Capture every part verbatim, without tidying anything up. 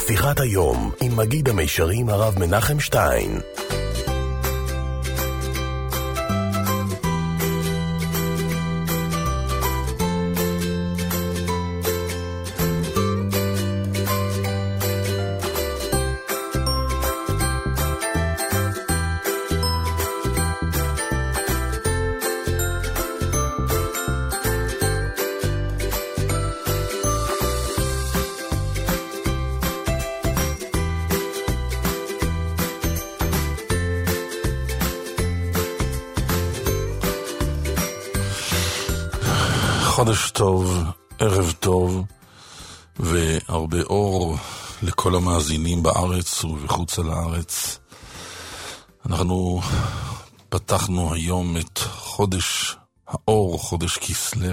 שיחת היום עם מגיד המישרים הרב מנחם שטיין. חודש טוב, ערב טוב, והרבה אור לכל המאזינים בארץ ובחוץ על הארץ. אנחנו פתחנו היום את חודש האור, חודש כסלו,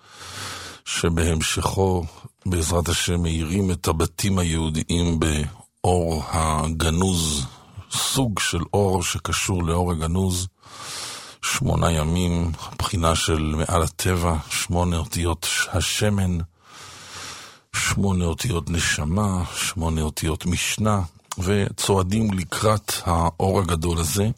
שבהמשכו בעזרת השם מאירים את הבתים היהודיים באור הגנוז, סוג של אור שקשור לאור הגנוז. שמונה ימים, בחינה של מעל הטבע, שמונה אותיות השמן, שמונה אותיות נשמה, שמונה אותיות משנה, וצועדים לקראת האור הגדול הזה.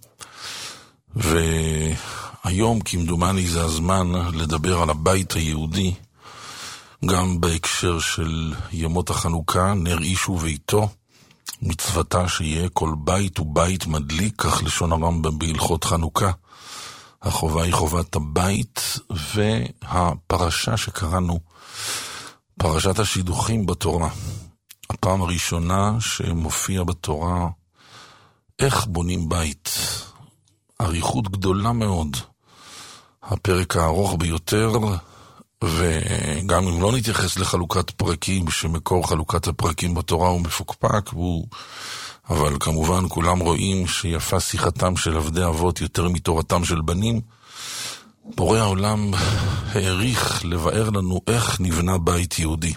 והיום כמדומני זה הזמן לדבר על הבית היהודי, גם בהקשר של ימות החנוכה, נר איש וביתו, מצוותה שיהיה כל בית ובית מדליק, כך לשון הרמב"ם בהלכות חנוכה. החובה היא חובת הבית, והפרשה שקראנו, פרשת השידוכים בתורה. הפעם הראשונה שמופיע בתורה, איך בונים בית. אריכות גדולה מאוד. הפרק הארוך ביותר, וגם אם לא נתייחס לחלוקת פרקים, שמקור חלוקת הפרקים בתורה הוא מפוקפק, והוא... אבל כמובן כולם רואים שיפה שיחתם של עבדי אבות יותר מתורתם של בנים. בורא העולם העריך לבאר לנו איך נבנה בית יהודי.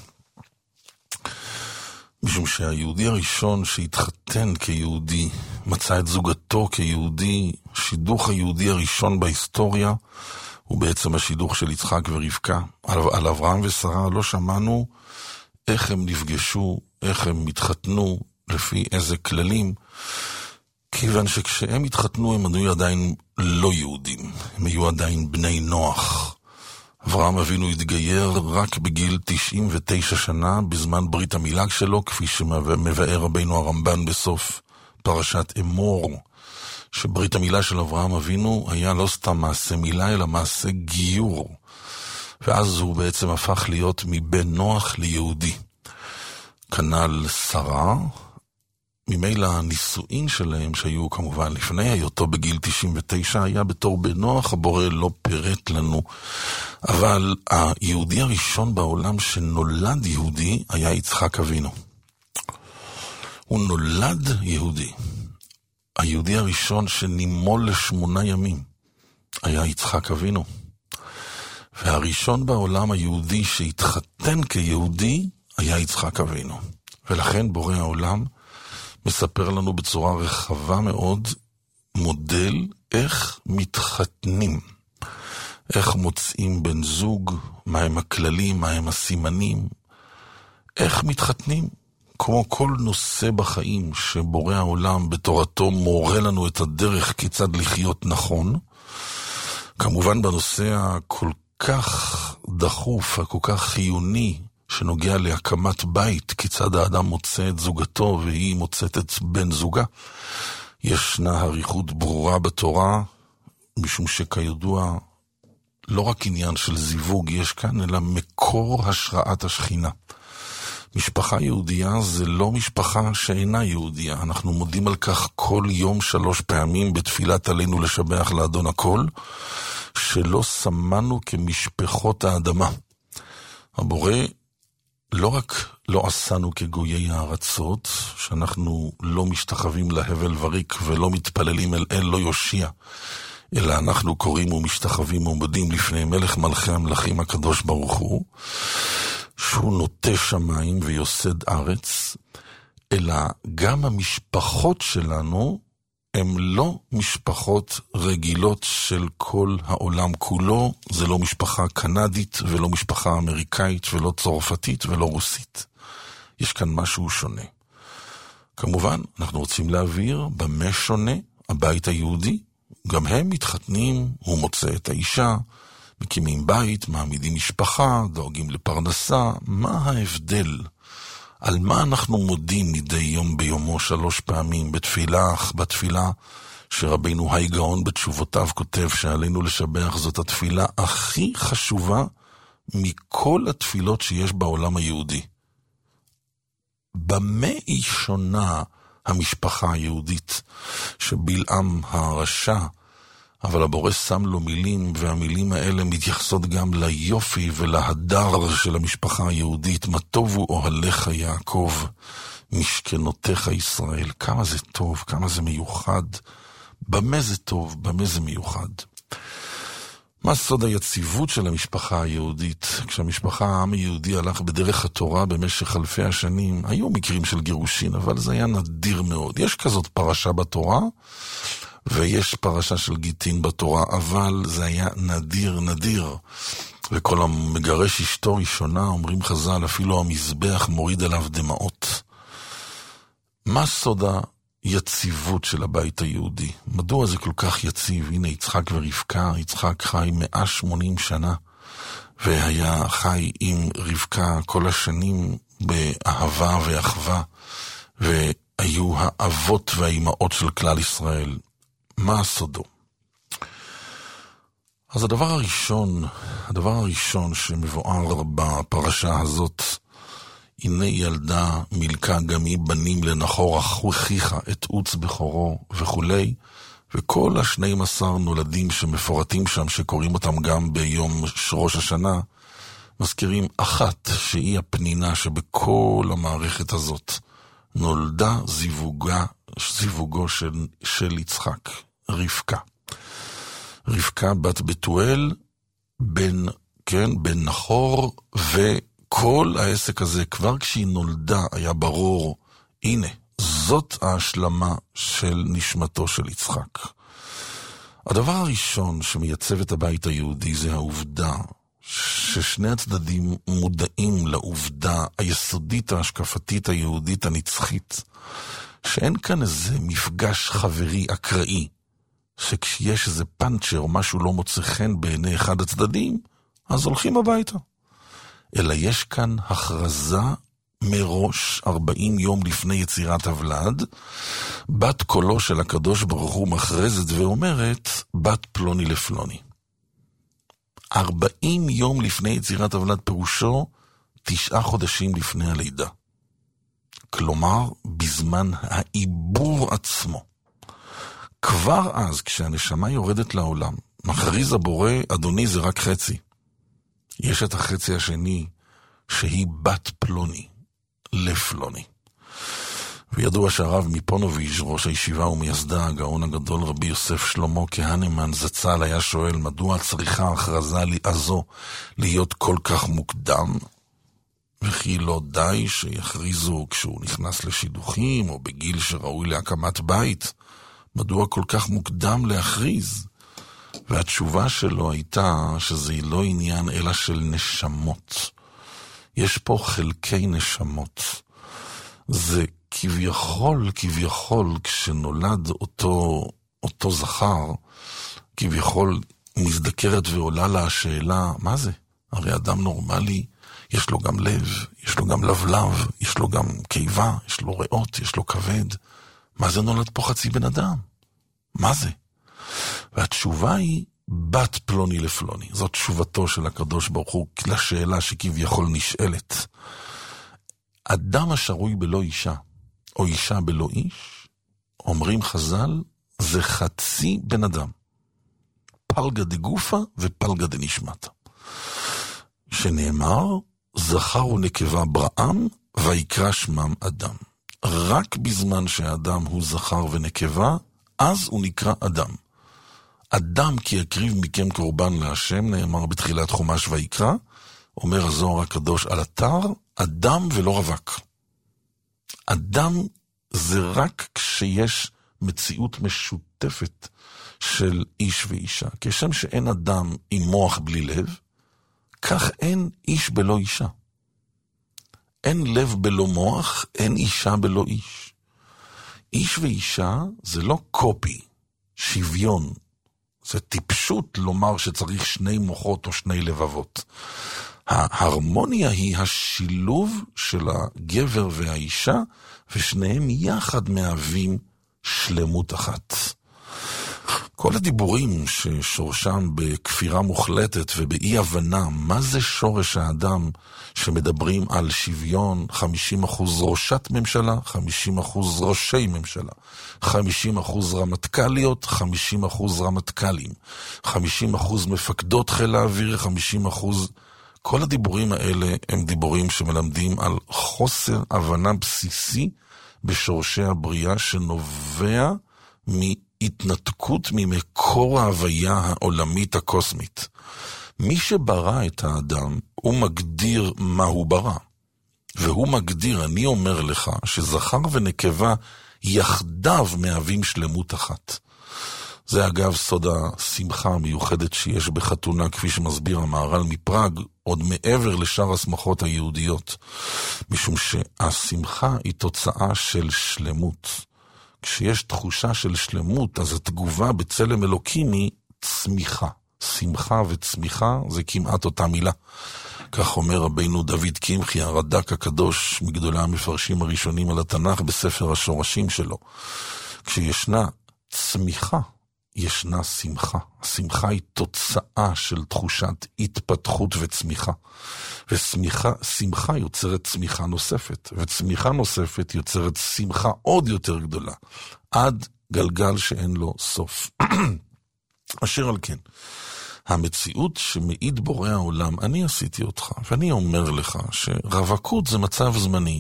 משום שהיהודי הראשון שהתחתן כיהודי, מצא את זוגתו כיהודי, שידוך היהודי הראשון בהיסטוריה, הוא בעצם השידוך של יצחק ורבקה. על, על אברהם ושרה לא שמענו איך הם נפגשו, איך הם התחתנו, לפי איזה כללים, כיוון שכשהם התחתנו הם היו עדיין לא יהודים, הם היו עדיין בני נוח. אברהם אבינו התגייר רק בגיל תשעים ותשע שנה, בזמן ברית המילג שלו, כפי שמבאר רבינו הרמב"ן בסוף פרשת אמור, שברית המילה של אברהם אבינו היה לא סתם מעשה מילה, אלא מעשה גיור. ואז הוא בעצם הפך להיות מבן נוח ליהודי. כנ"ל שרה, ממילא הנישואין שלהם שהיו כמובן לפני היותו בגיל תשעים ותשע היה בתור בנוח, הבורא לא פירט לנו. אבל היהודי הראשון בעולם שנולד יהודי היה יצחק אבינו. הוא נולד יהודי. היהודי הראשון שנימול לשמונה ימים היה יצחק אבינו. והראשון בעולם היהודי שהתחתן כיהודי היה יצחק אבינו. ולכן בורא העולם מספר לנו בצורה רחבה מאוד מודל איך מתחתנים, איך מוצאים בן זוג, מהם הכללים, מהם הסימנים, איך מתחתנים. כמו כל נושא בחיים שבורא העולם בתורתו מורה לנו את הדרך כיצד לחיות נכון, כמובן בנושא הכל כך דחוף, הכל כך חיוני, שנוגע להקמת בית, כיצד האדם מוצא את זוגתו והיא מוצאת את בן זוגה. ישנה אריכות ברורה בתורה, משום שכידוע לא רק עניין של זיווג יש כאן, אלא מקור השראת השכינה. משפחה יהודייה זה לא משפחה שאינה יהודייה. אנחנו מודים על כך כל יום שלוש פעמים בתפילת עלינו לשבח לאדון הכל, שלא שמנו כמשפחות האדמה. הבורא לא רק לא עשינו כגויי הארצות, שאנחנו לא משתחווים להבל וריק ולא מתפללים אל אל לא יושיע, אלא אנחנו קוראים ומשתחווים ומודים לפני מלך מלכי המלכים הקדוש ברוך הוא, שהוא נוטה שמיים ויוסד ארץ, אלא גם המשפחות שלנו הם לא משפחות רגילות של כל העולם כולו. זה לא משפחה קנדית ולא משפחה אמריקאית ולא צרפתית ולא רוסית. יש כאן משהו שונה. כמובן, אנחנו רוצים להעביר במה שונה הבית היהודי. גם הם מתחתנים, הוא מוצא את האישה, מקימים בית, מעמידים משפחה, דואגים לפרנסה. מה ההבדל? על מה אנחנו מודים מדי יום ביומו שלוש פעמים בתפילה, בתפילה שרבינו היי גאון בתשובותיו כותב שעלינו לשבח, זאת התפילה הכי חשובה מכל התפילות שיש בעולם היהודי. במה היא שונה המשפחה היהודית שבלעם הרשע, אבל הבורא שם לו מילים, והמילים האלה מתייחסות גם ליופי ולהדר של המשפחה היהודית. מה טובו אוהליך יעקב, משכנותיך ישראל. כמה זה טוב, כמה זה מיוחד. במה זה טוב, במה זה מיוחד. מה סוד היציבות של המשפחה היהודית? כשהמשפחה, העם היהודי הלך בדרך התורה במשך אלפי השנים, היו מקרים של גירושין, אבל זה היה נדיר מאוד. יש כזאת פרשה בתורה, ויש פרשה של גיטין בתורה, אבל זה היה נדיר נדיר. וכל המגרש אשתו ראשונה, אומרים חז"ל, אפילו המזבח מוריד עליו דמעות. מה סוד היציבות של הבית היהודי? מדוע זה כל כך יציב? הנה יצחק ורבקה, יצחק חי מאה ושמונים שנה, והיה חי עם רבקה כל השנים באהבה ואחווה, והיו האבות והאימהות של כלל ישראל. מה סודו? אז הדבר הראשון, הדבר הראשון שמבואר בפרשה הזאת, הנה ילדה מילכה גם היא בנים לנחור אחיך את עוץ בכורו וכולי, וכל השנים עשר נולדים שמפורטים שם, שקוראים אותם גם ביום ראש השנה, מזכירים אחת שהיא הפנינה שבכל המערכת הזאת נולדה זיווגה, זיווגו של, של יצחק, רבקה. רבקה בת בתואל, בן, כן, בן נחור, וכל העסק הזה, כבר כשהיא נולדה, היה ברור, הנה, זאת ההשלמה של נשמתו של יצחק. הדבר הראשון שמייצב את הבית היהודי זה העובדה ששני הצדדים מודעים לעובדה היסודית ההשקפתית היהודית הנצחית, שאין כאן איזה מפגש חברי אקראי, שכשיש איזה פנצ'ר או משהו לא מוצא חן בעיני אחד הצדדים, אז הולכים הביתה. אלא יש כאן הכרזה מראש, ארבעים יום לפני יצירת הוולד, בת קולו של הקדוש ברוך הוא מכרזת ואומרת, בת פלוני לפלוני. ארבעים יום לפני יצירת הוולד, פירושו תשעה חודשים לפני הלידה. כלומר, בזמן העיבור עצמו. כבר אז, כשהנשמה יורדת לעולם, מכריז הבורא, אדוני זה רק חצי. יש את החצי השני, שהיא בת פלוני, לפלוני. וידוע שהרב מפונוביז' ראש הישיבה ומייסדה, הגאון הגדול רבי יוסף שלמה כהנמן זצ"ל, היה שואל, מדוע צריכה ההכרזה הזו להיות כל כך מוקדם? וכי לא די שיכריזו כשהוא נכנס לשידוכים, או בגיל שראוי להקמת בית? מדוע כל כך מוקדם להכריז? והתשובה שלו הייתה שזה לא עניין אלא של נשמות. יש פה חלקי נשמות. זה כביכול, כביכול, כשנולד אותו, אותו זכר, כביכול מזדקרת ועולה לה השאלה, מה זה? הרי אדם נורמלי, יש לו גם לב, יש לו גם לבלב, יש לו גם קיבה, יש לו ריאות, יש לו כבד. מה זה נולד פה חצי בן אדם? מה זה? והתשובה היא בת פלוני לפלוני. זאת תשובתו של הקדוש ברוך הוא לשאלה שכביכול נשאלת. אדם השרוי בלא אישה, או אישה בלא איש, אומרים חז"ל, זה חצי בן אדם. פלגה דגופה ופלגה דנשמתה. שנאמר, זכר ונקבה בראם, ויקרא שמם אדם. רק בזמן שהאדם הוא זכר ונקבה, אז הוא נקרא אדם. אדם כי יקריב מכם קורבן להשם, נאמר בתחילת חומש ויקרא, אומר הזוהר הקדוש על אתר, אדם ולא רווק. אדם זה רק כשיש מציאות משותפת של איש ואישה. כשם שאין אדם עם מוח בלי לב, כך אין איש בלא אישה. אין לב בלא מוח, אין אישה בלא איש. איש ואישה זה לא קופי, שוויון. זה טיפשות לומר שצריך שני מוחות או שני לבבות. ההרמוניה היא השילוב של הגבר והאישה, ושניהם יחד מהווים שלמות אחת. כל הדיבורים ששורשם בכפירה מוחלטת ובאי הבנה, מה זה שורש האדם שמדברים על שוויון, חמישים אחוז ראשת ממשלה, חמישים אחוז ראשי ממשלה, חמישים אחוז רמטכ"ליות, חמישים אחוז רמטכ"לים, חמישים אחוז מפקדות חיל האוויר, חמישים אחוז... כל הדיבורים האלה הם דיבורים שמלמדים על חוסר הבנה בסיסי בשורשי הבריאה שנובע מהתנתקות ממקור ההוויה העולמית הקוסמית. מי שברא את האדם הוא מגדיר מה הוא ברא. והוא מגדיר, אני אומר לך, שזכר ונקבה יחדיו מהווים שלמות אחת. זה אגב סוד השמחה המיוחדת שיש בחתונה, כפי שמסביר המהר"ל מפראג, עוד מעבר לשאר השמחות היהודיות. משום שהשמחה היא תוצאה של שלמות. כשיש תחושה של שלמות, אז התגובה בצלם אלוקים היא צמיחה. שמחה וצמיחה זה כמעט אותה מילה. כך אומר רבינו דוד קמחי, הרד"ק הקדוש, מגדולי המפרשים הראשונים על התנ"ך בספר השורשים שלו. כשישנה צמיחה, ישנה שמחה. השמחה היא תוצאה של תחושת התפתחות וצמיחה. ושמחה, שמחה יוצרת צמיחה נוספת, וצמיחה נוספת יוצרת שמחה עוד יותר גדולה, עד גלגל שאין לו סוף. אשר על כן, המציאות שמעיד בורא העולם, אני עשיתי אותך, ואני אומר לך שרווקות זה מצב זמני.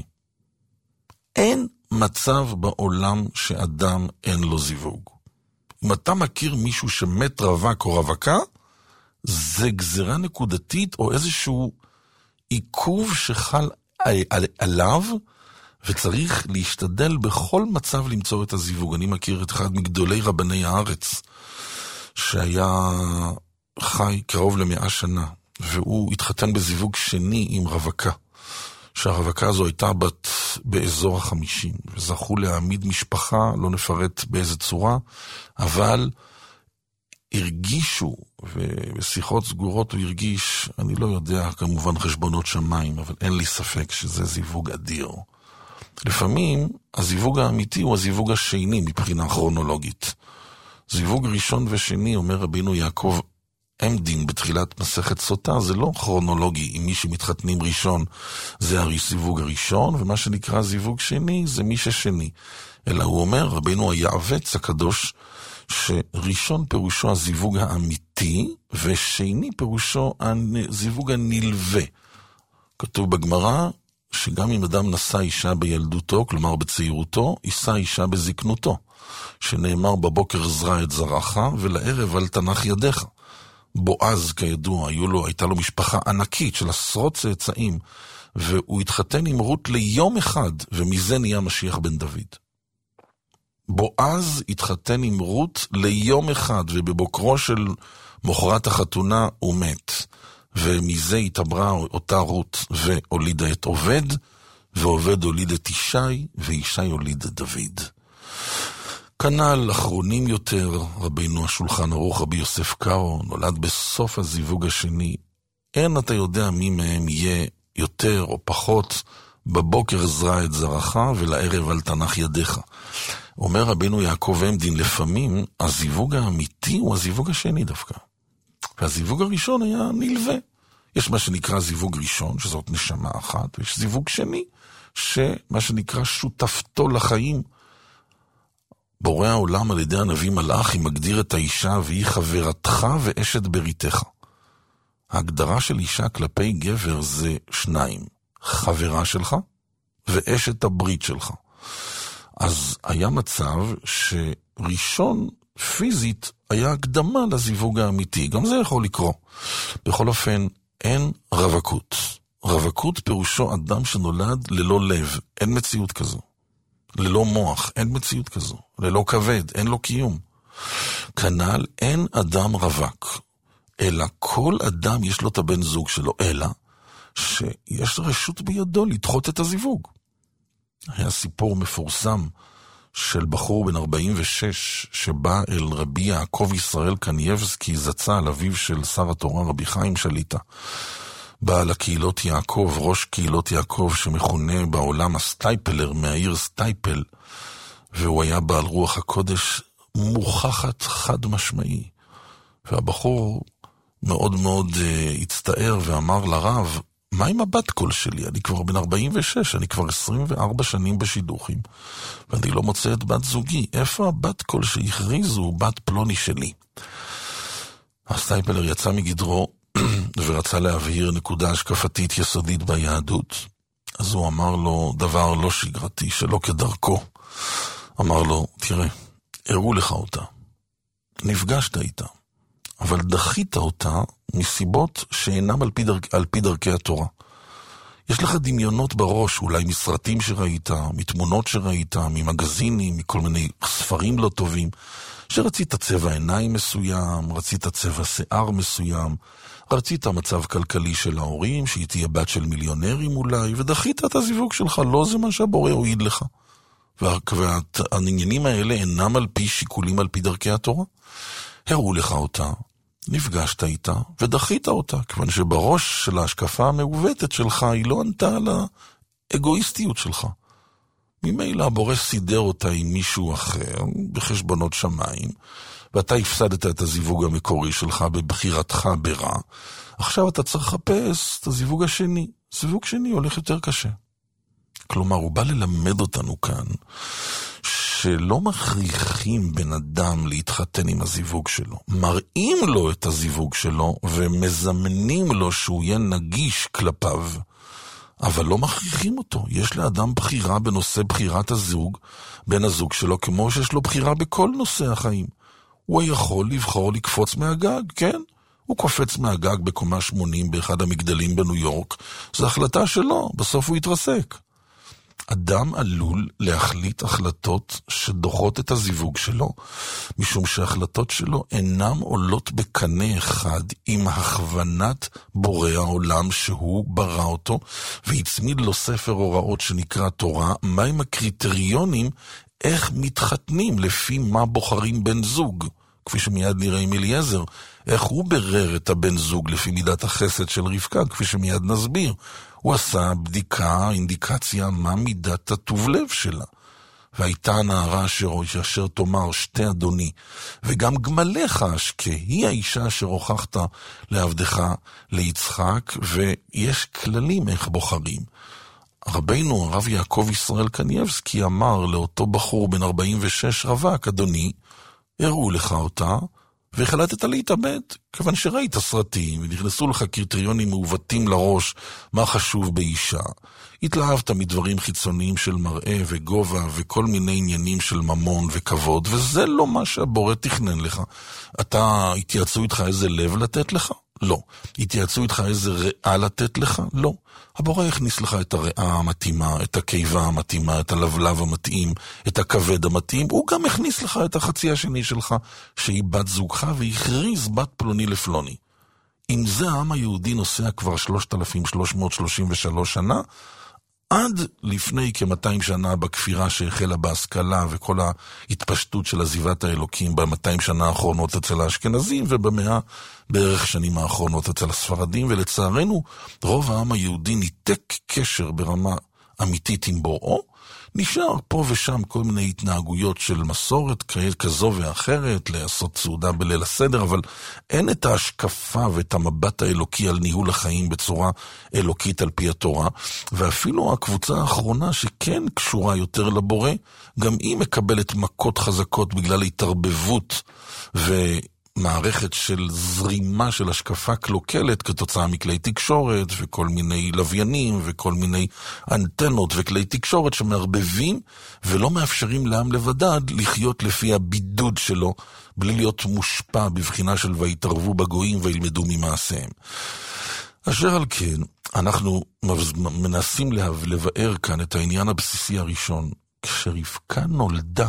אין מצב בעולם שאדם אין לו זיווג. אם אתה מכיר מישהו שמת רווק או רווקה, זה גזרה נקודתית או איזשהו עיכוב שחל עליו, וצריך להשתדל בכל מצב למצוא את הזיווג. אני מכיר את אחד מגדולי רבני הארץ, שהיה חי קרוב למאה שנה, והוא התחתן בזיווג שני עם רווקה, שהרווקה הזו הייתה בת באזור החמישים, וזכו להעמיד משפחה, לא נפרט באיזה צורה, אבל הרגישו, ובשיחות סגורות הוא הרגיש, אני לא יודע כמובן חשבונות שמיים, אבל אין לי ספק שזה זיווג אדיר. לפעמים הזיווג האמיתי הוא הזיווג השני מבחינה כרונולוגית. זיווג ראשון ושני, אומר רבינו יעקב עמדין בתחילת מסכת סוטה, זה לא כרונולוגי. אם מי שמתחתנים ראשון זה הזיווג הראשון, ומה שנקרא זיווג שני זה מי ששני. אלא הוא אומר, רבינו היעבץ הקדוש, שראשון פירושו הזיווג האמיתי, ושני פירושו הזיווג הנלווה. כתוב בגמרא, שגם אם אדם נשא אישה בילדותו, כלומר בצעירותו, יישא אישה בזקנותו. שנאמר בבוקר זרע את זרעך, ולערב אל תנח ידיך. בועז כידוע, לו, הייתה לו משפחה ענקית של עשרות צאצאים, והוא התחתן עם רות ליום אחד, ומזה נהיה משיח בן דוד. בועז התחתן עם רות ליום אחד, ובבוקרו של מוחרת החתונה הוא מת. ומזה התעברה אותה רות, והולידה את עובד, ועובד הוליד את ישי, וישי הוליד את דוד. כנ"ל אחרונים יותר, רבינו השולחן ערוך רבי יוסף קארו, נולד בסוף הזיווג השני. אין אתה יודע מי מהם יהיה יותר או פחות, בבוקר זרע את זרעך ולערב אל תנח ידיך. אומר רבינו יעקב עמדין, לפעמים הזיווג האמיתי הוא הזיווג השני דווקא. והזיווג הראשון היה נלווה. יש מה שנקרא זיווג ראשון, שזאת נשמה אחת, ויש זיווג שני, שמה שנקרא שותפתו לחיים. בורא העולם על ידי הנביא מלאכי מגדיר את האישה, והיא חברתך ואשת בריתך. ההגדרה של אישה כלפי גבר זה שניים, חברה שלך ואשת הברית שלך. אז היה מצב שראשון פיזית היה הקדמה לזיווג האמיתי, גם זה יכול לקרוא. בכל אופן, אין רווקות. רווקות פירושו אדם שנולד ללא לב, אין מציאות כזו. ללא מוח, אין מציאות כזו. ללא כבד, אין לו קיום. כנ"ל אין אדם רווק, אלא כל אדם יש לו את הבן זוג שלו, אלא שיש רשות בידו לדחות את הזיווג. היה סיפור מפורסם של בחור בן ארבעים ושש שבא אל רבי יעקב ישראל קנייבסקי זצ"ל, אביו של שר התורה רבי חיים שליט"א, בעל הקהילות יעקב, ראש קהילות יעקב שמכונה בעולם הסטייפלר מהעיר סטייפל, והוא היה בעל רוח הקודש מוכחת חד משמעי. והבחור מאוד מאוד uh, הצטער ואמר לרב, מה עם הבת קול שלי? אני כבר בן ארבעים ושש, אני כבר עשרים וארבע שנים בשידוכים, ואני לא מוצא את בת זוגי. איפה הבת קול שהכריזו בת פלוני שלי? הסטייפלר יצא מגדרו ורצה להבהיר נקודה השקפתית יסודית ביהדות. אז הוא אמר לו דבר לא שגרתי, שלא כדרכו. אמר לו, תראה, הראו לך אותה, נפגשת איתה, אבל דחית אותה מסיבות שאינם על פי, דר... על פי דרכי התורה. יש לך דמיונות בראש, אולי מסרטים שראית, מתמונות שראית, ממגזינים, מכל מיני ספרים לא טובים, שרצית צבע עיניים מסוים, רצית צבע שיער מסוים, רצית מצב כלכלי של ההורים, שהיא תהיה בת של מיליונרים אולי, ודחית את הזיווג שלך, לא זה מה שהבורא הועיד לך. והעניינים האלה אינם על פי שיקולים על פי דרכי התורה. הראו לך אותה, נפגשת איתה ודחית אותה, כיוון שבראש של ההשקפה המעוותת שלך היא לא ענתה על האגואיסטיות שלך. ממילא הבורא סידר אותה עם מישהו אחר בחשבונות שמיים, ואתה הפסדת את הזיווג המקורי שלך בבחירתך ברע. עכשיו אתה צריך לחפש את הזיווג השני. זיווג שני הולך יותר קשה. כלומר, הוא בא ללמד אותנו כאן שלא מכריחים בן אדם להתחתן עם הזיווג שלו. מראים לו את הזיווג שלו ומזמנים לו שהוא יהיה נגיש כלפיו, אבל לא מכריחים אותו. יש לאדם בחירה בנושא בחירת הזוג, בן הזוג שלו, כמו שיש לו בחירה בכל נושא החיים. הוא יכול לבחור לקפוץ מהגג, כן? הוא קופץ מהגג בקומה שמונים באחד המגדלים בניו יורק. זו החלטה שלו, בסוף הוא יתרסק. אדם עלול להחליט החלטות שדוחות את הזיווג שלו, משום שההחלטות שלו אינם עולות בקנה אחד עם הכוונת בורא העולם שהוא ברא אותו, והצמיד לו ספר הוראות שנקרא תורה, מהם הקריטריונים איך מתחתנים, לפי מה בוחרים בן זוג. כפי שמיד נראה עם אליעזר, איך הוא ברר את הבן זוג לפי מידת החסד של רבקה, כפי שמיד נסביר. הוא עשה בדיקה, אינדיקציה, מה מידת הטוב לב שלה. והייתה הנערה אשר, אשר תאמר שתי אדוני, וגם גמליך אשכה, היא האישה אשר הוכחת לעבדך ליצחק, ויש כללים איך בוחרים. רבינו, הרב יעקב ישראל קנייבסקי, אמר לאותו בחור בן ארבעים ושש רווק, אדוני, הראו לך אותה, והחלטת להתאבד, כיוון שראית סרטים, ונכנסו לך קריטריונים מעוותים לראש, מה חשוב באישה. התלהבת מדברים חיצוניים של מראה וגובה, וכל מיני עניינים של ממון וכבוד, וזה לא מה שהבורא תכנן לך. אתה, התייעצו איתך איזה לב לתת לך? לא. התייעצו איתך איזה ריאה לתת לך? לא. הבורא הכניס לך את הריאה המתאימה, את הקיבה המתאימה, את הלבלב המתאים, את הכבד המתאים. הוא גם הכניס לך את החצי השני שלך, שהיא בת זוגך, והכריז בת פלוני לפלוני. אם זה העם היהודי נוסע כבר שלושת אלפים שלוש מאות שלושים ושלוש שנה, עד לפני כ-מאתיים שנה בכפירה שהחלה בהשכלה וכל ההתפשטות של עזיבת האלוקים ב-מאתיים שנה האחרונות אצל האשכנזים ובמאה בערך שנים האחרונות אצל הספרדים, ולצערנו רוב העם היהודי ניתק קשר ברמה אמיתית עם בוראו, נשאר פה ושם כל מיני התנהגויות של מסורת כזו ואחרת, לעשות סעודה בליל הסדר, אבל אין את ההשקפה ואת המבט האלוקי על ניהול החיים בצורה אלוקית על פי התורה, ואפילו הקבוצה האחרונה שכן קשורה יותר לבורא, גם היא מקבלת מכות חזקות בגלל התערבבות ו... מערכת של זרימה של השקפה קלוקלת כתוצאה מכלי תקשורת וכל מיני לוויינים וכל מיני אנטנות וכלי תקשורת שמערבבים ולא מאפשרים לעם לבדד לחיות לפי הבידוד שלו בלי להיות מושפע בבחינה של ויתערבו בגויים וילמדו ממעשיהם. אשר על כן אנחנו מנסים לבאר כאן את העניין הבסיסי הראשון. כשרבקה נולדה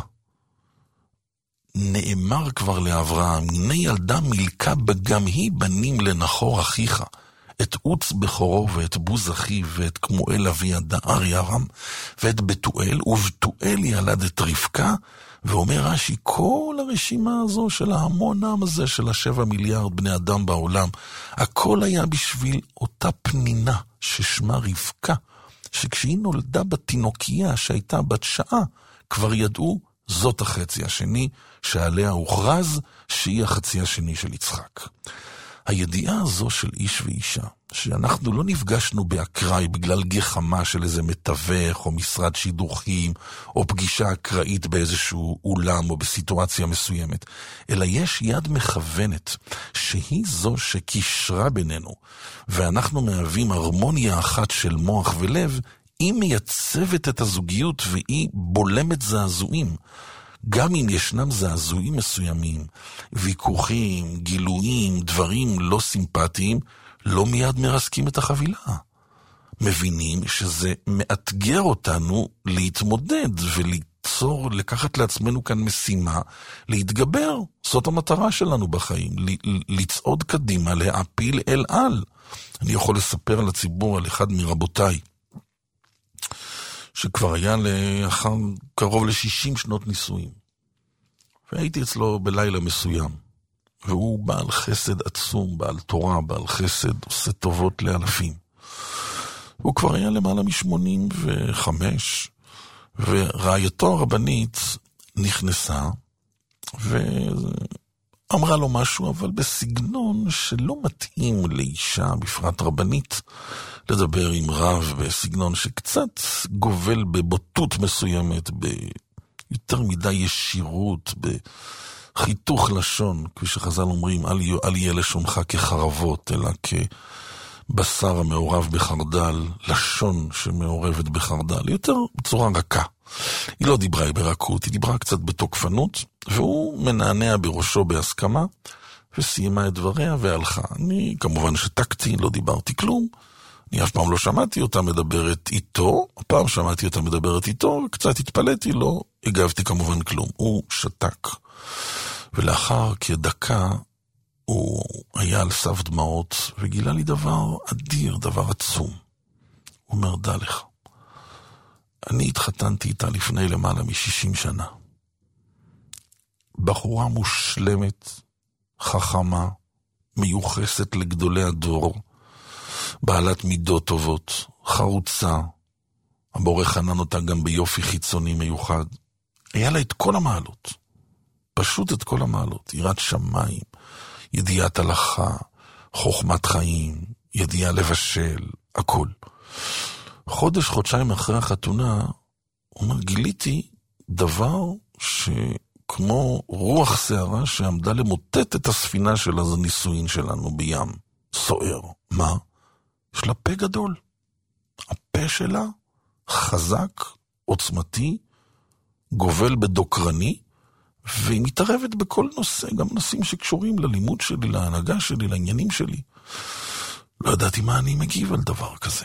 נאמר כבר לאברהם, הנה ילדה מילכה בגם היא בנים לנחור אחיך. את עוץ בכורו ואת בוז אחיו ואת כמואל אבי אריה רם ואת בתואל, ובתואל ילד את רבקה, ואומר רש"י, כל הרשימה הזו של ההמון העם הזה של השבע מיליארד בני אדם בעולם, הכל היה בשביל אותה פנינה ששמה רבקה, שכשהיא נולדה בתינוקייה שהייתה בת שעה, כבר ידעו זאת החצי השני שעליה הוכרז שהיא החצי השני של יצחק. הידיעה הזו של איש ואישה, שאנחנו לא נפגשנו באקראי בגלל גחמה של איזה מתווך או משרד שידוכים או פגישה אקראית באיזשהו אולם או בסיטואציה מסוימת, אלא יש יד מכוונת שהיא זו שקישרה בינינו, ואנחנו מהווים הרמוניה אחת של מוח ולב, היא מייצבת את הזוגיות והיא בולמת זעזועים. גם אם ישנם זעזועים מסוימים, ויכוחים, גילויים, דברים לא סימפטיים, לא מיד מרסקים את החבילה. מבינים שזה מאתגר אותנו להתמודד וליצור, לקחת לעצמנו כאן משימה, להתגבר. זאת המטרה שלנו בחיים, לצעוד קדימה, להעפיל אל על. אני יכול לספר לציבור על אחד מרבותיי, שכבר היה לאחר קרוב ל-שישים שנות נישואים. והייתי אצלו בלילה מסוים, והוא בעל חסד עצום, בעל תורה, בעל חסד, עושה טובות לאלפים. הוא כבר היה למעלה מ-שמונים וחמש, ורעייתו הרבנית נכנסה, ואמרה לו משהו, אבל בסגנון שלא מתאים לאישה, בפרט רבנית, לדבר עם רב בסגנון שקצת גובל בבוטות מסוימת, ביותר מדי ישירות, בחיתוך לשון, כפי שחז"ל אומרים, אל, אל יהיה לשונך כחרבות, אלא כבשר המעורב בחרדל, לשון שמעורבת בחרדל, יותר בצורה רכה. היא לא דיברה ברכות, היא דיברה קצת בתוקפנות, והוא מנענע בראשו בהסכמה, וסיימה את דבריה והלכה. אני כמובן שתקתי, לא דיברתי כלום, אני אף פעם לא שמעתי אותה מדברת איתו, הפעם שמעתי אותה מדברת איתו, וקצת התפלאתי, לא הגבתי כמובן כלום. הוא שתק, ולאחר כדקה הוא היה על סף דמעות, וגילה לי דבר אדיר, דבר עצום. הוא אומר, דע לך, אני התחתנתי איתה לפני למעלה מ-שישים שנה. בחורה מושלמת, חכמה, מיוחסת לגדולי הדור, בעלת מידות טובות, חרוצה, הבורא חנן אותה גם ביופי חיצוני מיוחד. היה לה את כל המעלות, פשוט את כל המעלות, יראת שמיים, ידיעת הלכה, חוכמת חיים, ידיעה לבשל, הכל. חודש, חודשיים אחרי החתונה, הוא אומר, גיליתי דבר שכמו רוח שערה שעמדה למוטט את הספינה של הנישואין שלנו בים, סוער. מה? יש לה פה גדול. הפה שלה חזק, עוצמתי, גובל בדוקרני, והיא מתערבת בכל נושא, גם נושאים שקשורים ללימוד שלי, להנהגה שלי, לעניינים שלי. לא ידעתי מה אני מגיב על דבר כזה.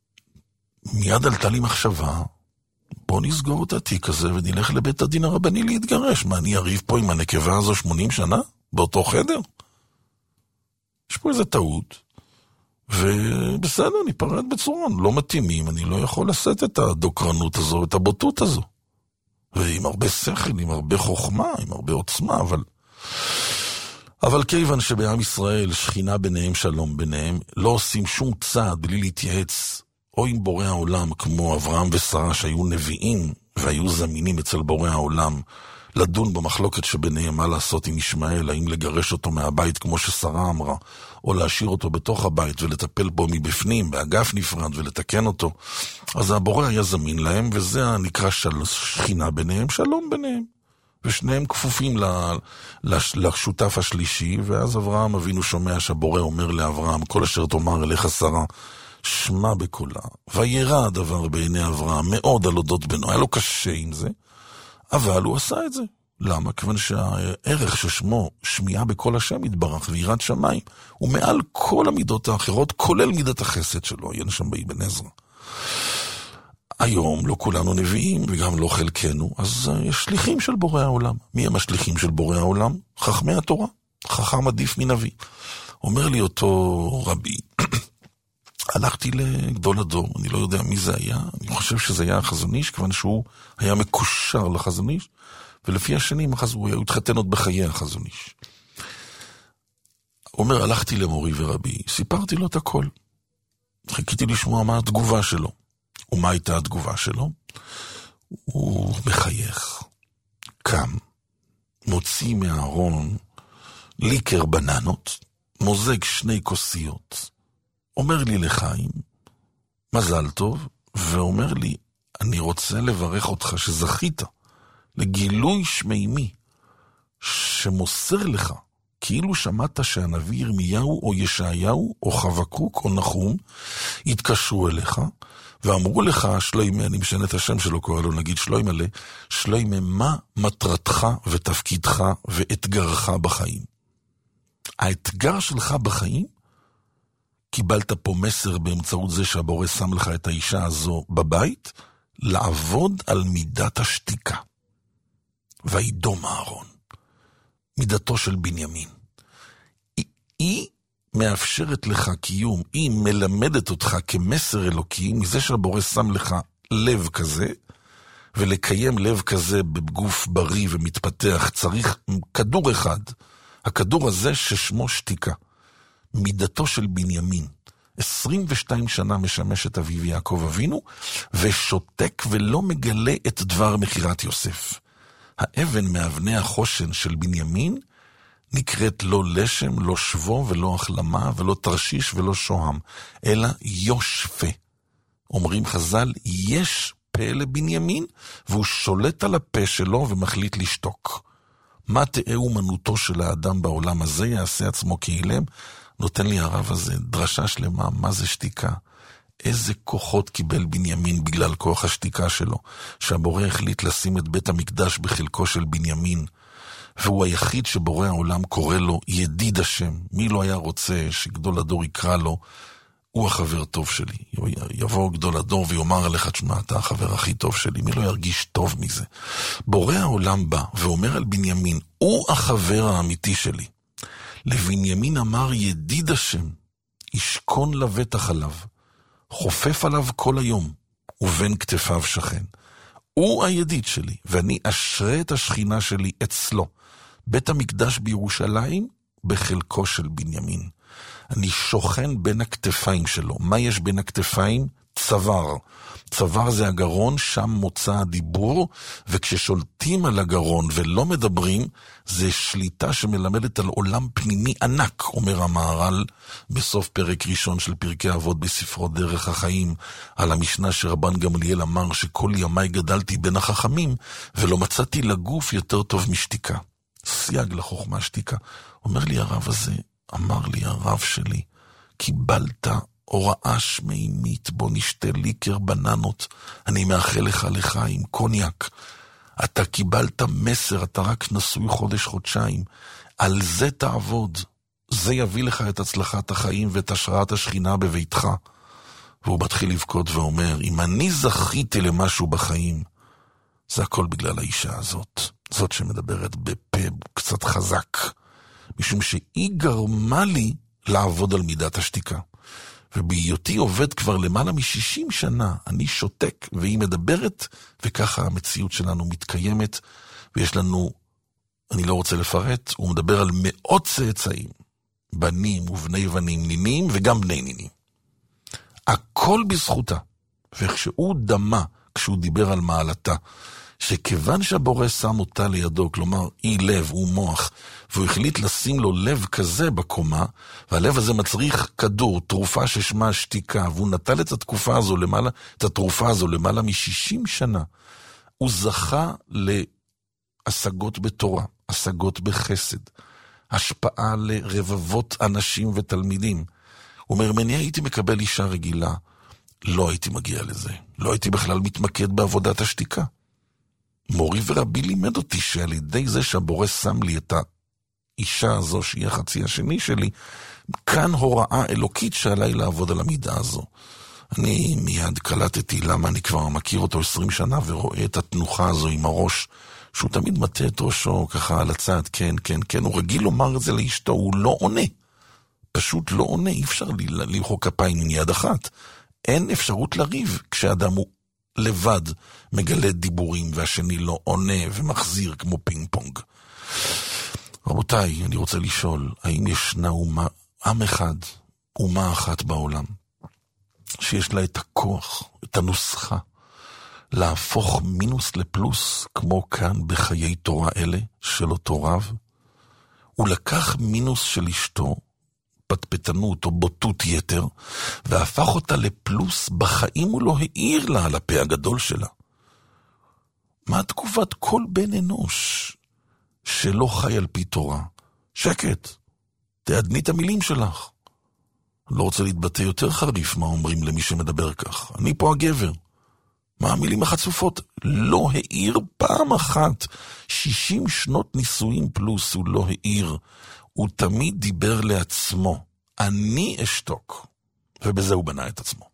מיד עלתה לי מחשבה, בוא נסגור את התיק הזה ונלך לבית הדין הרבני להתגרש. מה, אני אריב פה עם הנקבה הזו שמונים שנה? באותו חדר? יש פה איזה טעות, ובסדר, ניפרד בצורה, לא מתאימים, אני לא יכול לשאת את הדוקרנות הזו, את הבוטות הזו. ועם הרבה שכל, עם הרבה חוכמה, עם הרבה עוצמה, אבל... אבל כיוון שבעם ישראל שכינה ביניהם, שלום ביניהם, לא עושים שום צעד בלי להתייעץ, או עם בורא העולם, כמו אברהם ושרה שהיו נביאים, והיו זמינים אצל בורא העולם, לדון במחלוקת שביניהם מה לעשות עם ישמעאל, האם לגרש אותו מהבית כמו ששרה אמרה, או להשאיר אותו בתוך הבית ולטפל בו מבפנים, באגף נפרד ולתקן אותו. אז הבורא היה זמין להם, וזה נקרא של... שכינה ביניהם, שלום ביניהם. ושניהם כפופים לשותף השלישי, ואז אברהם אבינו שומע שהבורא אומר לאברהם, כל אשר תאמר אליך שרה, שמע בקולה. וירא הדבר בעיני אברהם מאוד על אודות בנו, היה לו קשה עם זה, אבל הוא עשה את זה. למה? כיוון שהערך ששמו שמיעה בכל השם יתברך ויראת שמיים, הוא מעל כל המידות האחרות, כולל מידת החסד שלו, יהיה שם באבן עזרא. היום לא כולנו נביאים וגם לא חלקנו, אז יש שליחים של בורא העולם. מי הם השליחים של בורא העולם? חכמי התורה. חכם עדיף מנביא. אומר לי אותו רבי, הלכתי לגדול הדור, אני לא יודע מי זה היה, אני חושב שזה היה החזון איש, כיוון שהוא היה מקושר לחזון איש, ולפי השנים הוא התחתן עוד בחיי החזון איש. הוא אומר, הלכתי למורי ורבי, סיפרתי לו את הכל. חיכיתי לשמוע מה התגובה שלו. ומה הייתה התגובה שלו? הוא מחייך, קם, מוציא מהארון ליקר בננות, מוזג שני כוסיות, אומר לי לחיים, מזל טוב, ואומר לי, אני רוצה לברך אותך שזכית לגילוי שמימי, שמוסר לך, כאילו שמעת שהנביא ירמיהו או ישעיהו או חבקוק או נחום התקשרו אליך, ואמרו לך, שלוימה, אני משנה את השם שלו, קורא לו, נגיד שלוימה, שלוימה, מה מטרתך ותפקידך ואתגרך בחיים? האתגר שלך בחיים, קיבלת פה מסר באמצעות זה שהבורא שם לך את האישה הזו בבית, לעבוד על מידת השתיקה. וידום אהרון, מידתו של בנימין. היא, היא מאפשרת לך קיום, היא מלמדת אותך כמסר אלוקי, מזה שהבורא שם לך לב כזה, ולקיים לב כזה בגוף בריא ומתפתח, צריך כדור אחד, הכדור הזה ששמו שתיקה. מידתו של בנימין, עשרים ושתיים שנה משמש את אביו יעקב אבינו, ושותק ולא מגלה את דבר מחירת יוסף. האבן מאבני החושן של בנימין, נקראת לא לשם, לא שבו ולא החלמה ולא תרשיש ולא שוהם, אלא יושפה. אומרים חז"ל, יש פה לבנימין, והוא שולט על הפה שלו ומחליט לשתוק. מה תהיה אומנותו של האדם בעולם הזה, יעשה עצמו כאילם? נותן לי הרב הזה דרשה שלמה, מה זה שתיקה? איזה כוחות קיבל בנימין בגלל כוח השתיקה שלו, שהבורא החליט לשים את בית המקדש בחלקו של בנימין, והוא היחיד שבורא העולם קורא לו ידיד השם. מי לא היה רוצה שגדול הדור יקרא לו, הוא החבר טוב שלי. יבוא גדול הדור ויאמר עליך, תשמע, אתה החבר הכי טוב שלי. מי לא ירגיש טוב מזה? בורא העולם בא ואומר על בנימין, הוא החבר האמיתי שלי. לבנימין אמר ידיד השם, ישכון לבטח עליו, חופף עליו כל היום, ובין כתפיו שכן. הוא הידיד שלי, ואני אשרה את השכינה שלי אצלו. בית המקדש בירושלים, בחלקו של בנימין. אני שוכן בין הכתפיים שלו. מה יש בין הכתפיים? צוואר. צוואר זה הגרון, שם מוצא הדיבור, וכששולטים על הגרון ולא מדברים, זה שליטה שמלמדת על עולם פנימי ענק, אומר המהר"ל בסוף פרק ראשון של פרקי אבות בספרו דרך החיים, על המשנה שרבן גמליאל אמר שכל ימי גדלתי בין החכמים, ולא מצאתי לגוף יותר טוב משתיקה. סייג לחוכמה שתיקה. אומר לי הרב הזה, אמר לי הרב שלי, קיבלת הוראה שמימית, בוא נשתה ליקר בננות, אני מאחל לך לחיים, קוניאק, אתה קיבלת מסר, אתה רק נשוי חודש חודשיים, על זה תעבוד, זה יביא לך את הצלחת החיים ואת השראת השכינה בביתך. והוא מתחיל לבכות ואומר, אם אני זכיתי למשהו בחיים, זה הכל בגלל האישה הזאת, זאת שמדברת בפה קצת חזק, משום שהיא גרמה לי לעבוד על מידת השתיקה. ובהיותי עובד כבר למעלה מ-שישים שנה, אני שותק והיא מדברת, וככה המציאות שלנו מתקיימת, ויש לנו, אני לא רוצה לפרט, הוא מדבר על מאות צאצאים, בנים ובני בנים, נינים וגם בני נינים. הכל בזכותה. וכשהוא דמה, כשהוא דיבר על מעלתה, שכיוון שהבורא שם אותה לידו, כלומר, היא לב, הוא מוח, והוא החליט לשים לו לב כזה בקומה, והלב הזה מצריך כדור, תרופה ששמה שתיקה, והוא נטל את התקופה הזו למעלה, את התרופה הזו למעלה מ-שישים שנה, הוא זכה להשגות בתורה, השגות בחסד, השפעה לרבבות אנשים ותלמידים. הוא אומר, אם אני הייתי מקבל אישה רגילה, לא הייתי מגיע לזה, לא הייתי בכלל מתמקד בעבודת השתיקה. מורי ורבי לימד אותי שעל ידי זה שהבורא שם לי את האישה הזו שהיא החצי השני שלי, כאן הוראה אלוקית שעליי לעבוד על המידה הזו. אני מיד קלטתי למה אני כבר מכיר אותו עשרים שנה ורואה את התנוחה הזו עם הראש, שהוא תמיד מטה את ראשו ככה על הצד, כן, כן, כן, הוא רגיל לומר את זה לאשתו, הוא לא עונה. פשוט לא עונה, אי אפשר למחוא כפיים עם יד אחת. אין אפשרות לריב כשאדם הוא לבד מגלה דיבורים והשני לא עונה ומחזיר כמו פינג פונג. רבותיי, אני רוצה לשאול, האם ישנה אומה, עם אחד, אומה אחת בעולם, שיש לה את הכוח, את הנוסחה, להפוך מינוס לפלוס, כמו כאן בחיי תורה אלה של אותו רב? הוא לקח מינוס של אשתו, פטפטנות או בוטות יתר, והפך אותה לפלוס. בחיים הוא לא העיר לה על הפה הגדול שלה. מה תגובת כל בן אנוש שלא חי על פי תורה? שקט, תעדני את המילים שלך. לא רוצה להתבטא יותר חריף מה אומרים למי שמדבר כך. אני פה הגבר. מה המילים החצופות? לא העיר פעם אחת. שישים שנות נישואים פלוס הוא לא העיר. הוא תמיד דיבר לעצמו. אני אשתוק. ובזה הוא בנה את עצמו.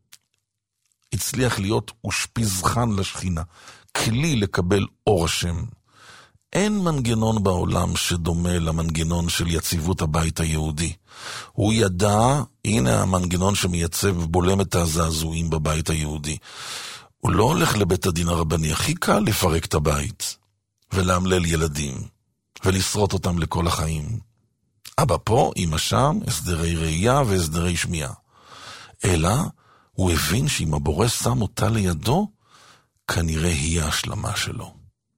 הצליח להיות אושפיזכן לשכינה. כלי לקבל אור השם. אין מנגנון בעולם שדומה למנגנון של יציבות הבית היהודי. הוא ידע, הנה המנגנון שמייצב בולם את הזעזועים בבית היהודי. הוא לא הולך לבית הדין הרבני, הכי קל לפרק את הבית, ולהמלל ילדים, ולשרוט אותם לכל החיים. אבא פה, אמא שם, הסדרי ראייה והסדרי שמיעה. אלא, הוא הבין שאם הבורא שם אותה לידו, כנראה היא ההשלמה שלו.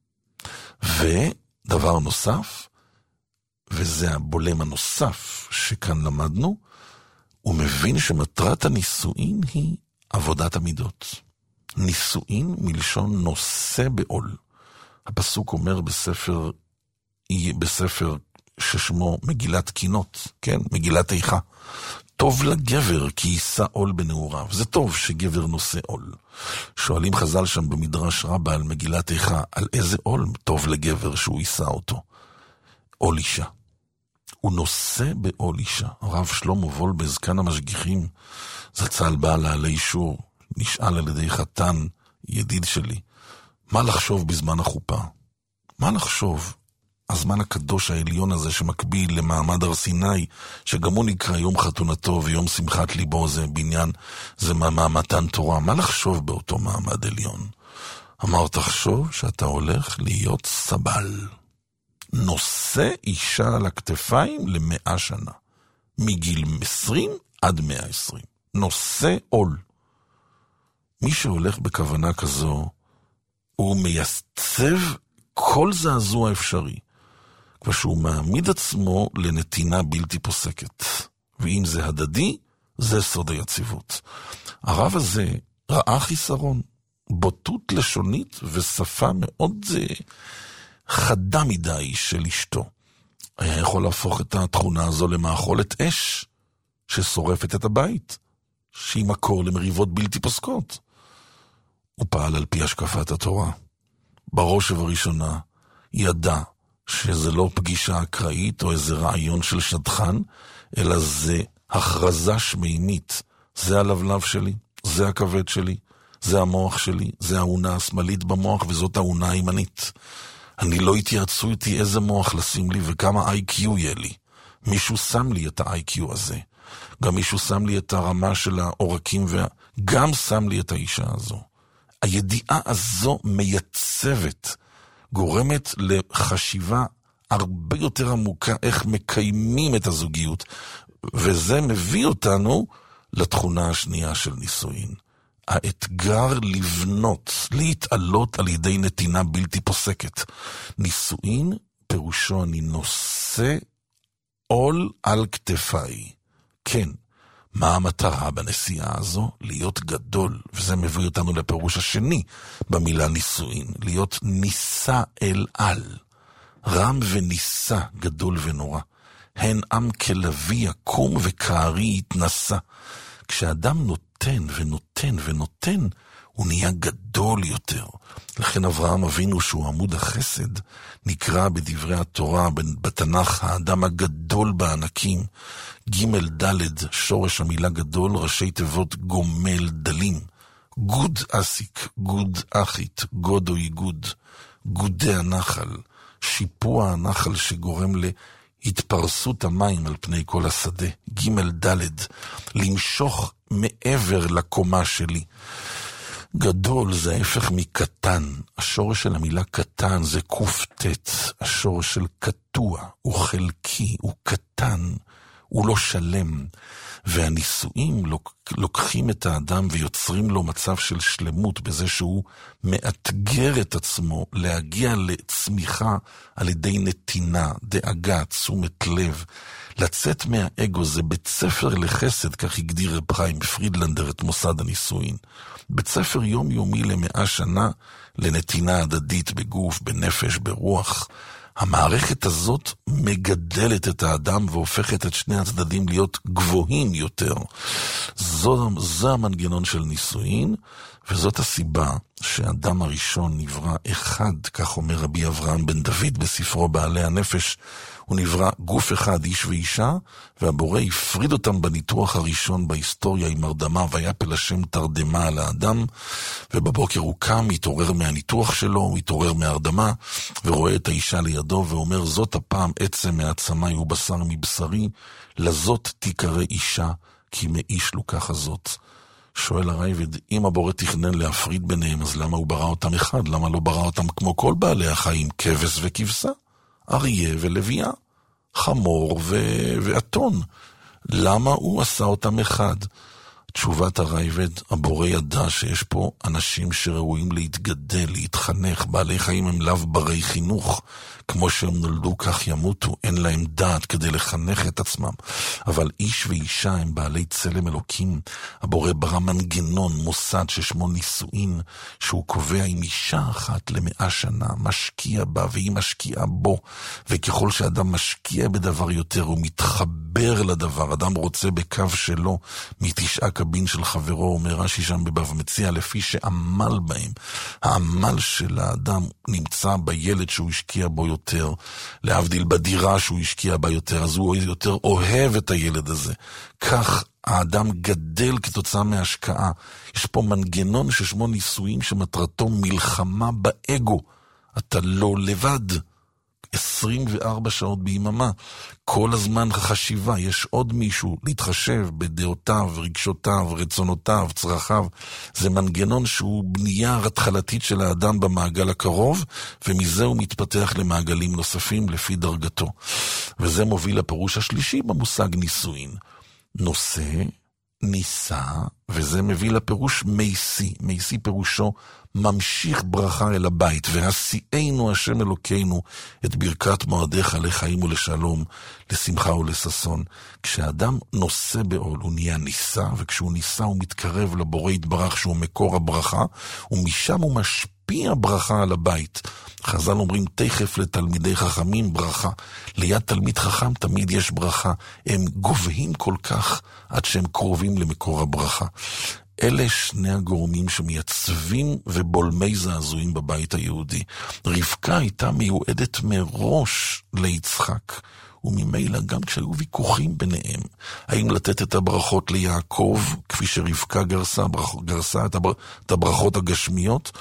ודבר נוסף, וזה הבולם הנוסף שכאן למדנו, הוא מבין שמטרת הנישואין היא עבודת המידות. נישואין מלשון נושא בעול. הפסוק אומר בספר, בספר ששמו מגילת קינות, כן? מגילת איכה. טוב לגבר כי יישא עול בנעוריו. זה טוב שגבר נושא עול. שואלים חז"ל שם במדרש רבה על מגילת איכה, על איזה עול טוב לגבר שהוא יישא אותו. עול אישה. הוא נושא בעול אישה. הרב שלמה וולבה, זקן המשגיחים, זצ"ל בעל העלי אישור, נשאל על ידי חתן, ידיד שלי, מה לחשוב בזמן החופה? מה לחשוב? הזמן הקדוש העליון הזה שמקביל למעמד הר סיני, שגם הוא נקרא יום חתונתו ויום שמחת ליבו, זה בניין, זה מתן תורה. מה לחשוב באותו מעמד עליון? אמר, תחשוב שאתה הולך להיות סבל. נושא אישה על הכתפיים למאה שנה. מגיל עשרים עד מאה ועשרים. נושא עול. מי שהולך בכוונה כזו, הוא מייצב כל זעזוע אפשרי. כשהוא מעמיד עצמו לנתינה בלתי פוסקת. ואם זה הדדי, זה סוד היציבות. הרב הזה ראה חיסרון, בוטות לשונית ושפה מאוד חדה מדי של אשתו. היה יכול להפוך את התכונה הזו למאכולת אש, ששורפת את הבית, שהיא מקור למריבות בלתי פוסקות. הוא פעל על פי השקפת התורה. בראש ובראשונה ידע שזה לא פגישה אקראית או איזה רעיון של שדכן, אלא זה הכרזה שמימית. זה הלבלב שלי, זה הכבד שלי, זה המוח שלי, זה העונה השמאלית במוח וזאת העונה הימנית. אני לא התייעצו איתי איזה מוח לשים לי וכמה איי קיו יהיה לי. מישהו שם לי את ה-איי קיו הזה. גם מישהו שם לי את הרמה של העורקים וגם שם לי את האישה הזו. הידיעה הזו מייצבת, גורמת לחשיבה הרבה יותר עמוקה איך מקיימים את הזוגיות, וזה מביא אותנו לתכונה השנייה של נישואין. האתגר לבנות, להתעלות על ידי נתינה בלתי פוסקת. נישואין פירושו אני נושא עול על כתפיי. כן, מה המטרה בנסיעה הזו? להיות גדול, וזה מביא אותנו לפירוש השני במילה נישואין, להיות נישא אל על, רם ונישא, גדול ונורא. הן עם כלבי יקום וכערי יתנסה. כשאדם נותן ונותן ונותן, הוא נהיה גדול יותר. לכן אברהם אבינו שהוא עמוד החסד, נקרא בדברי התורה, בתנ"ך, האדם הגדול בענקים. ג' ד' שורש המילה גדול, ראשי תיבות גומל דלים. גוד אסיק, גוד אחית, גוד או איגוד. גודי הנחל, שיפוע הנחל שגורם התפרסות המים על פני כל השדה. ג' ד' למשוך מעבר לקומה שלי. גדול זה ההפך מקטן. השורש של המילה קטן זה קופטט. השורש של קטוע הוא חלקי, הוא קטן, הוא לא שלם. והנישואים לוק, לוקחים את האדם ויוצרים לו מצב של שלמות בזה שהוא מאתגר את עצמו להגיע לצמיחה על ידי נתינה, דאגה, תשומת לב. לצאת מהאגו זה בית ספר לחסד, כך הגדיר רב חיים פרידלנדר את מוסד הנישואין. בית ספר יומיומי למאה שנה לנתינה הדדית בגוף, בנפש, ברוח. המערכת הזאת מגדלת את האדם והופכת את שני הצדדים להיות גבוהים יותר. זו, זו המנגנון של נישואין, וזאת הסיבה שהאדם הראשון נברא אחד, כך אומר רבי אברהם בן דוד בספרו בעלי הנפש, הוא נברא גוף אחד, איש ואישה, והבורא הפריד אותם בניתוח הראשון בהיסטוריה עם הרדמה, ויפל השם תרדמה על האדם, ובבוקר הוא קם, מתעורר מהניתוח שלו, הוא מתעורר מהרדמה, ורואה את האישה לידו, ואומר, זאת הפעם עצם מעצמי ובשר מבשרי, לזאת תיקרא אישה, כי מאיש לוקח הזאת. שואל הרייבד, אם הבורא תכנן להפריד ביניהם, אז למה הוא ברא אותם אחד? למה לא ברא אותם כמו כל בעלי החיים, כבש וכבשה? אריה ולוויה, חמור ו- ואתון. למה הוא עשה אותם אחד? תשובת הרייבד, הבורא ידע שיש פה אנשים שראויים להתגדל, להתחנך. בעלי חיים הם לאו ברי חינוך, כמו שהם נולדו כך ימותו, אין להם דעת כדי לחנך את עצמם. אבל איש ואישה הם בעלי צלם אלוקים. הבורא ברא מנגנון, מוסד ששמו נישואין, שהוא קובע עם אישה אחת למאה שנה, משקיע בה והיא משקיעה בו, וככל שאדם משקיע בדבר יותר, הוא מתחבר לדבר. אדם רוצה בקו שלו, מתשעה קבין של חברו, אומר רש"י שם בבבא מציעא, לפי שעמל בהם. העמל של האדם נמצא בילד שהוא השקיע בו יותר, להבדיל בדירה שהוא השקיע בה יותר, אז הוא יותר אוהב את הילד הזה. כך האדם גדל כתוצאה מהשקעה. יש פה מנגנון ששמו נישואים שמטרתו מלחמה באגו. אתה לא לבד. עשרים וארבע שעות ביממה, כל הזמן חשיבה, יש עוד מישהו להתחשב בדעותיו, רגשותיו, רצונותיו, צרכיו. זה מנגנון שהוא בנייה התחלתית של האדם במעגל הקרוב, ומזה הוא מתפתח למעגלים נוספים לפי דרגתו. וזה מוביל לפירוש השלישי במושג נישואין. נושא, נישא, וזה מביא לפירוש מייסי. מייסי פירושו ממשיך ברכה אל הבית, והשיאנו השם אלוקינו את ברכת מועדיך לחיים ולשלום, לשמחה ולששון. כשאדם נושא בעול הוא נהיה נישא, וכשהוא נישא הוא מתקרב לבורא יתברך שהוא מקור הברכה, ומשם הוא משפיע ברכה על הבית. חז"ל אומרים תכף לתלמידי חכמים ברכה. ליד תלמיד חכם תמיד יש ברכה. הם גובהים כל כך עד שהם קרובים למקור הברכה. אלה שני הגורמים שמייצבים ובולמי זעזועים בבית היהודי. רבקה הייתה מיועדת מראש ליצחק, וממילא גם כשהיו ויכוחים ביניהם, האם לתת את הברכות ליעקב, כפי שרבקה גרסה, גרסה את, הבר, את הברכות הגשמיות,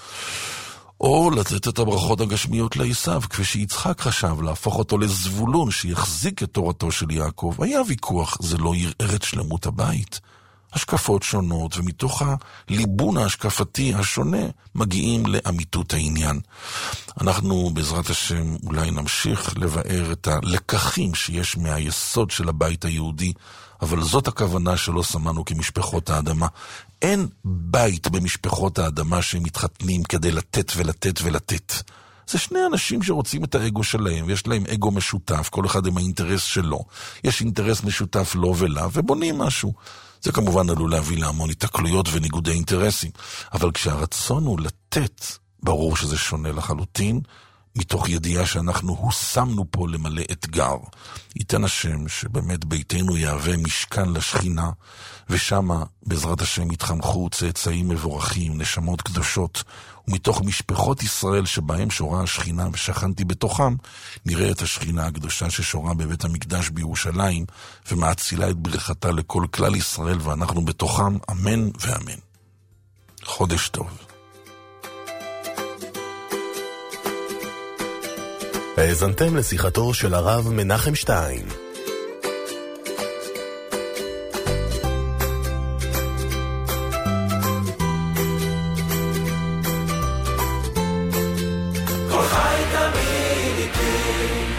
או לתת את הברכות הגשמיות לעשיו, כפי שיצחק חשב, להפוך אותו לזבולון שיחזיק את תורתו של יעקב. היה ויכוח, זה לא ירער את שלמות הבית. השקפות שונות, ומתוך הליבון ההשקפתי השונה מגיעים לאמיתות העניין. אנחנו בעזרת השם אולי נמשיך לבאר את הלקחים שיש מהיסוד של הבית היהודי, אבל זאת הכוונה שלא שמענו כמשפחות האדמה. אין בית במשפחות האדמה שהם מתחתנים כדי לתת ולתת ולתת. זה שני אנשים שרוצים את האגו שלהם, ויש להם אגו משותף, כל אחד עם האינטרס שלו. יש אינטרס משותף לו ולה, ובונים משהו. זה כמובן עלול להביא להמון התקלויות וניגודי אינטרסים, אבל כשהרצון הוא לתת, ברור שזה שונה לחלוטין, מתוך ידיעה שאנחנו הושמנו פה למלא אתגר. ייתן השם שבאמת ביתנו יהווה משכן לשכינה, ושמה בעזרת השם יתחנכו צאצאים מבורכים, נשמות קדושות, ומתוך משפחות ישראל שבהם שורה השכינה ושכנתי בתוכם, נראה את השכינה הקדושה ששורה בבית המקדש בירושלים, ומאצילה את ברכתה לכל כלל ישראל, ואנחנו בתוכם, אמן ואמן. חודש טוב. האזנתם לשיחתו של הרב מנחם שטיין. כל חי תמיד איתי